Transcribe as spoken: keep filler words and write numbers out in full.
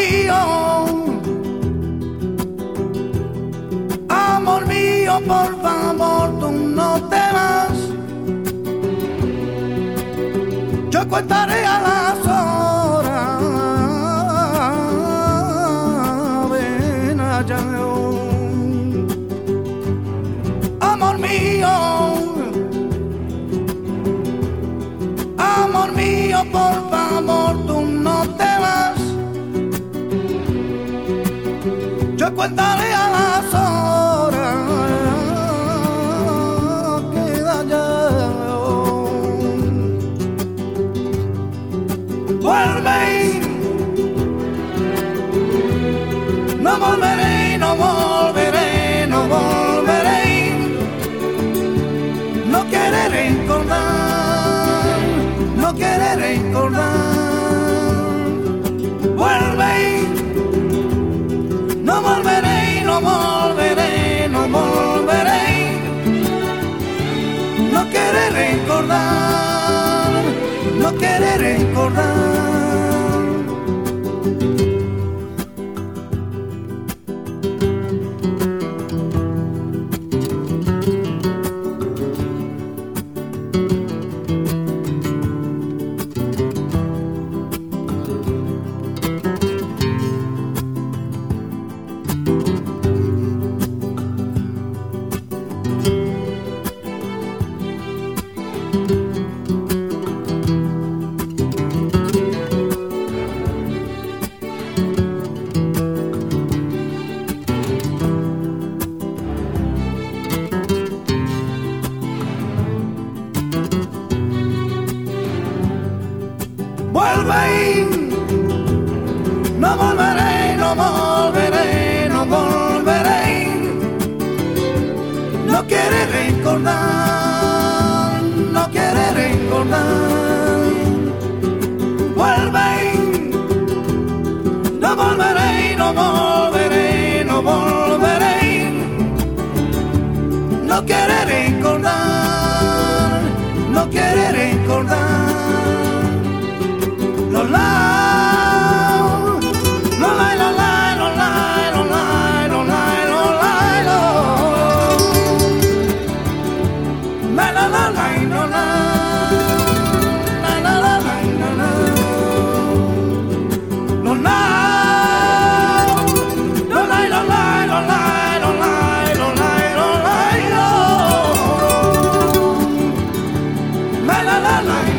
mío, amor mío, por favor, tú no te vas. Yo contaré a las horas, ven allá. Amor mío, amor mío, por favor, tú no te vas. Yo contaré a las horas, queda ya. Vuelve, no volveré, no volveré, no volveré. No quiere recordar, no quiere recordar. Vuelve, no volveré, no volveré, no volveré. No quiere recordar, no quiere recordar. Vuelve, no volveré, no volveré, no volveré. No quiere recordar, no quiere recordar. Vuelve, no volveré, no volveré, no volveré. No quiere recordar, no quiere recordar. Lo la, lo la, lo la, lo la, lo la, lo la, lo la, lo. La la la la, lo la, la la la la, lo la. Lo la, lo la, lo la, lo la, lo la, lo la, lo la, lo. La la la la.